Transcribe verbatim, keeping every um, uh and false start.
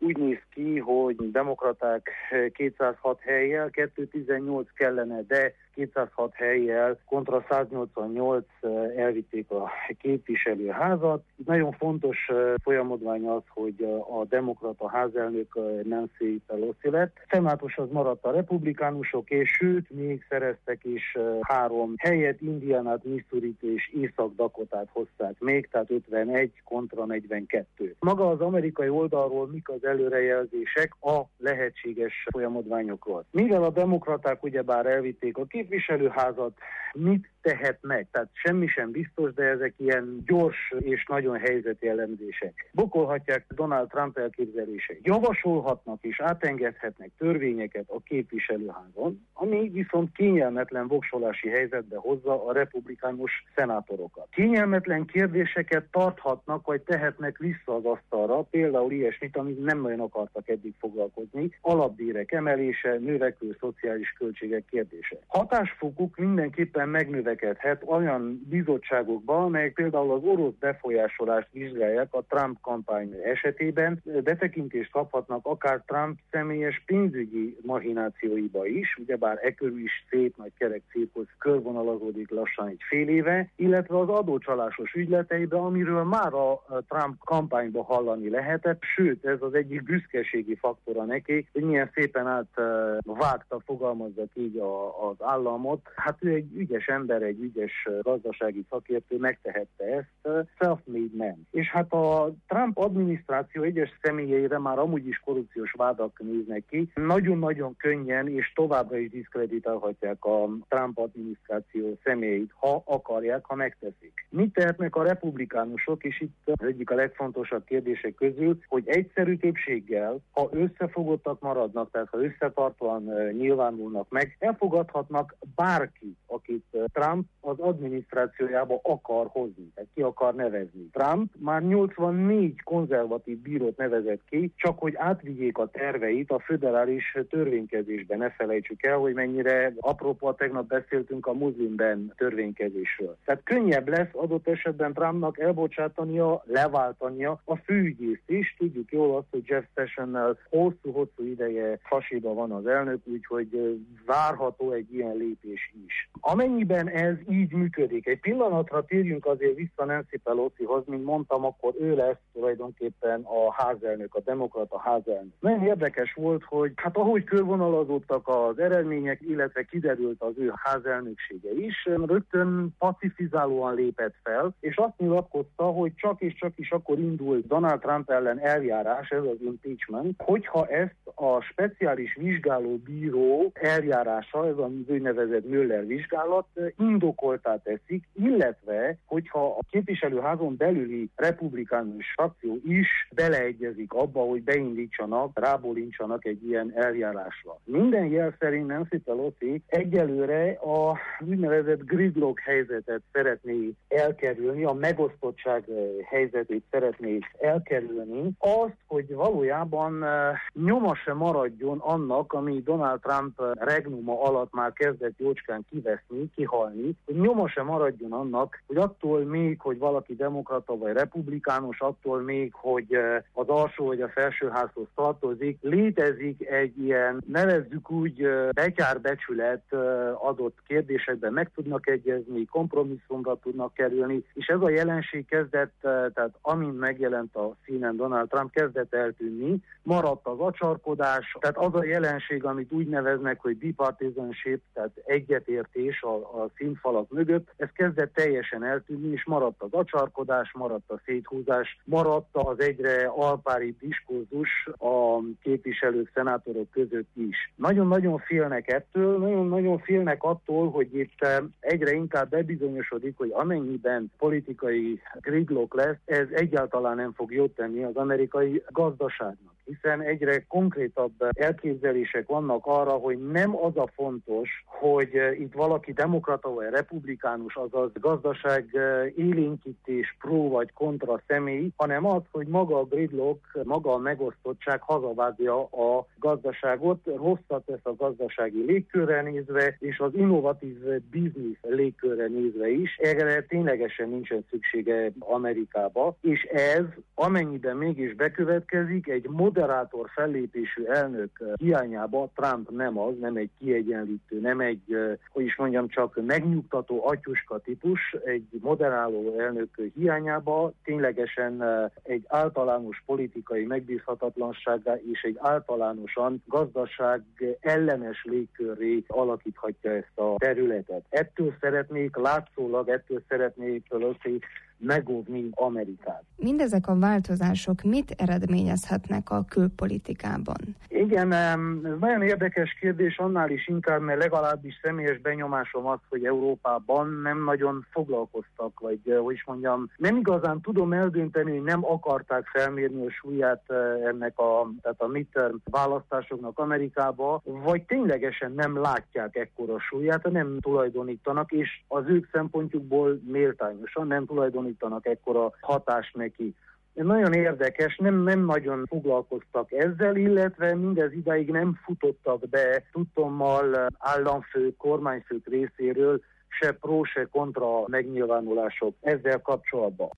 úgy néz ki, hogy demokraták kétszázhat hellyel, kétszáztizennyolc kellene, de kétszázhat hellyel kontra száznyolcvannyolc elvitték a képviselőházat. Nagyon fontos folyamodvány az, hogy a demokrata házelnök Nancy Pelosi lett. Szenátus az maradt a republikánusok, és sőt, még szereztek is három helyet, Indianát, Missourit és Észak-Dakotát hozták még, tehát ötvenegy kontra negyvenkettő. Maga az amerikai oldalról mik az előrejelzések a lehetséges folyamodványokról? Mivel a demokraták ugyebár elvitték a képviselőházat, mit tehetnek? Tehát semmi sem biztos, de ezek ilyen gyors és nagyon helyzeti elemzések. Bokolhatják Donald Trump elképzelései. Javasolhatnak és átengedhetnek törvényeket a képviselőházon, ami viszont kényelmetlen voksolási helyzetbe hozza a republikánus szenátorokat. Kényelmetlen kérdéseket tarthatnak, vagy tehetnek vissza az asztalra, például ilyesmit, amit nem nagyon akartak eddig foglalkozni, alapbérek emelése, növekvő szociális költségek kérdése. Hatásfokuk mindenképpen megnövekedhet olyan bizottságokban, amelyek például az orosz befolyásolást vizsgálják a Trump kampány esetében, betekintést kaphatnak akár Trump személyes pénzügyi machinációiba is, ugyebár e körül is szép nagy kerek cirkusz körvonalazódik lassan egy fél éve, illetve az adócsalásos ügyleteibe, amiről már a Trump kampányban hallani lehetett, sőt, ez az egyik büszkeségi faktora neki, hogy milyen szépen átvágta, fogalmazzak így a, az államot. Hát ő egy ügyes ember, egy ügyes gazdasági szakértő, megtehette ezt, self-made man. És hát a Trump adminisztráció egyes személyeire már amúgy is korrupciós vádak néznek ki. Nagyon-nagyon könnyen és továbbra is diszkreditálhatják a Trump adminisztráció személyeit, ha akarják, ha megteszik. Mit tehetnek a republikánusok, és itt az egyik a legfontosabb kérdések közül, hogy egyszerű többséggel, ha összefogottak maradnak, tehát ha összetartóan nyilvánulnak meg, elfogadhatnak bárki, akit Trump az adminisztrációjába akar hozni, tehát ki akar nevezni. Trump már nyolcvannégy konzervatív bírót nevezett ki, csak hogy átvigyék a terveit a föderális törvénykezésben. Ne felejtsük el, hogy mennyire apropó, tegnap beszéltünk a muzlimben törvénykezésről. Tehát könnyebb lesz adott esetben Trumpnak elbocsátania, leváltania a főügyészt is. Tudjuk jól azt, hogy Jeff Sessionnel hosszú-hosszú ideje fasiba van az elnök, úgyhogy várható egy ilyen lépés is. Amennyiben ez így működik, egy pillanatra térjünk azért vissza Nancy Pelosihoz, mint mondtam, akkor ő lesz tulajdonképpen a házelnök, a demokrata házelnök. Nagyon érdekes volt, hogy hát ahogy körvonalazódtak az eredmények, illetve kiderült az ő házelnöksége is, rögtön pacifizálóan lépett fel, és azt nyilatkozta, hogy csak és csak is akkor indult Donald Trump ellen eljárás, ez az impeachment, hogyha ezt a speciális vizsgálóbíró eljárása, ez az úgynevezett Mueller vizsgálat indokoltá teszik, illetve hogyha a képviselőházon belüli republikánus frakció is beleegyezik abba, hogy beindítsanak, rábólincsanak egy ilyen eljárásra. Minden jel szerint Nancy Pelosi egyelőre a úgynevezett gridlock helyzetet szeretné elkerülni, a megosztottság helyzetét szeretné elkerülni, azt, hogy valójában nyoma se maradjon annak, ami Donald Trump regnuma alatt már kezdett jócskán kiveszni, kihalni, hogy nyoma se maradjon annak, hogy attól még, hogy valaki demokrata vagy republikánus, attól még, hogy az alsó vagy a felsőházhoz tartozik, létezik egy ilyen, nevezzük úgy, betyárbecsület adott kérdésekben meg tudnak egyezni, kompromisszumra tudnak kerülni, és ez a jelenség kezdett, tehát amint megjelent a színen Donald Trump, kezdett eltűnni, maradt az acsarkodás, tehát az a jelenség, amit úgy neveznek, hogy bipartisanship, tehát egyetértés a, a színfalak mögött, ez kezdett teljesen eltűnni, és maradt az acsarkodás, maradt a széthúzás, maradt az egyre alpári diskurzus a képviselők, szenátorok között is. Nagyon-nagyon félnek ettől, nagyon-nagyon félnek attól, hogy itt egyre inkább bebizonyosodik, hogy amennyiben politikai gridlock lesz, ez egyáltalán nem fog jót tenni az amerikai gazdaságnak, hiszen egyre konkrétabb elképzelések vannak arra, hogy nem az a fontos, hogy itt valaki demokrata vagy republikánus, azaz gazdaság élénkítés pró vagy kontra személy, hanem az, hogy maga a gridlock, maga a megosztottság hazavágja a gazdaságot, rosszat tesz a gazdasági légkörre nézve, és az innovatív biznisz légkörre nézve is. Erre ténylegesen nincsen szüksége Amerikába, és ez, amennyiben mégis bekövetkezik, egy modern moderátor fellépésű elnök hiányába Trump nem az, nem egy kiegyenlítő, nem egy, hogy is mondjam, csak megnyugtató atyuska típus, egy moderáló elnök hiányába ténylegesen egy általános politikai megbízhatatlansággá és egy általánosan gazdaság ellenes légkörré alakíthatja ezt a területet. Ettől szeretnék, látszólag ettől szeretnék fölöszi megóvni Amerikát. Mindezek a változások mit eredményezhetnek a külpolitikában? Igen, ez nagyon érdekes kérdés, annál is inkább, mert legalábbis személyes benyomásom az, hogy Európában nem nagyon foglalkoztak, vagy hogy is mondjam, nem igazán tudom eldönteni, hogy nem akarták felmérni a súlyát ennek a, tehát a midterm választásoknak Amerikába, vagy ténylegesen nem látják ekkora súlyát, nem tulajdonítanak, és az ők szempontjukból méltányosan nem tulajdonítanak ekkora hatást neki. Nagyon érdekes, nem, nem nagyon foglalkoztak ezzel, illetve mindez idáig nem futottak be tudtommal államfők, kormányfők részéről se pró, se kontra megnyilvánulások ezzel kapcsolatban.